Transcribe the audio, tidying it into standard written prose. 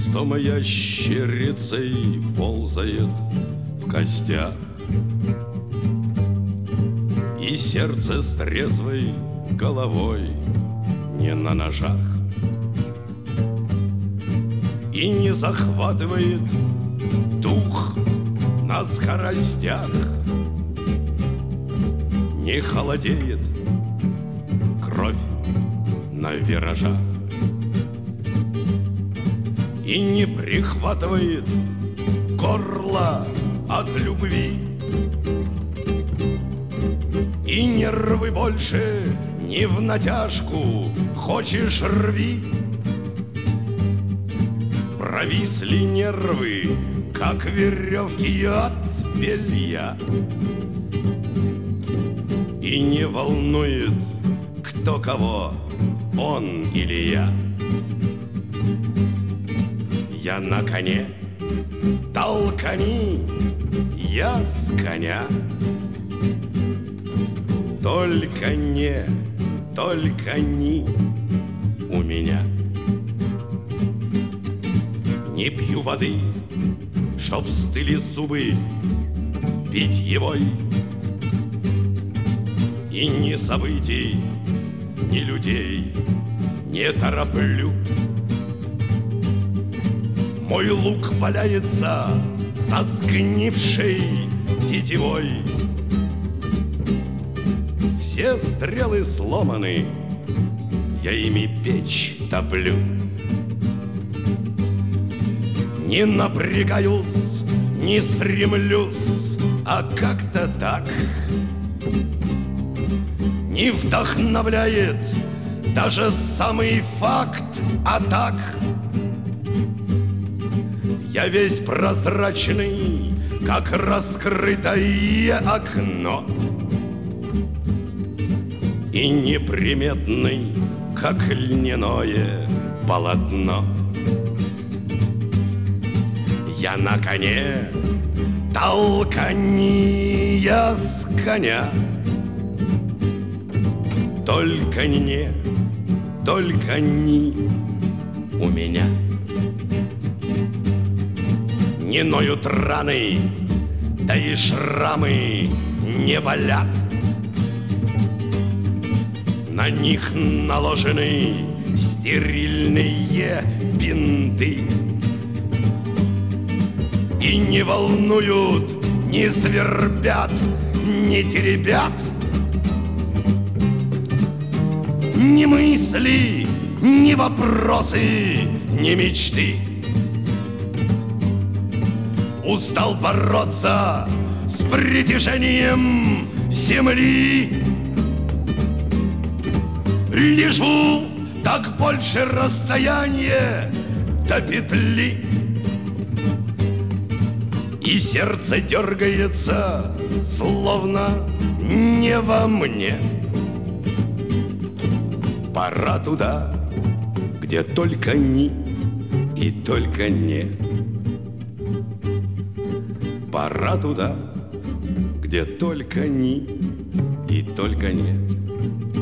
Хвостом ящерицей ползает в костях, и сердце с трезвой головой не на ножах, и не захватывает дух на скоростях, не холодеет кровь на виражах, и не прихватывает горло от любви, и нервы больше не в натяжку, хочешь рви. Провисли нервы, как веревки от белья, и не волнует, кто кого, он или я. Я на коне, толкани, я с коня. Только не у меня. Не пью воды, чтоб стыли зубы питьевой, и ни событий, ни людей не тороплю. Мой лук валяется со сгнившей тетивой, все стрелы сломаны, я ими печь топлю. Не напрягаюсь, не стремлюсь, а как-то так. Не вдохновляет даже самый факт атак. Я весь прозрачный, как раскрытое окно, и неприметный, как льняное полотно. Я на коне, толкани, я с коня. Только не у меня. Не ноют раны, да и шрамы не болят. На них наложены стерильные бинты, и не волнуют, не свербят, не теребят ни мысли, ни вопросы, ни мечты. Устал бороться с притяжением земли. Лежу, так больше расстояние до петли, и сердце дергается, словно не во мне. Пора туда, где только ни и только не. Пора туда, где только ни и только не.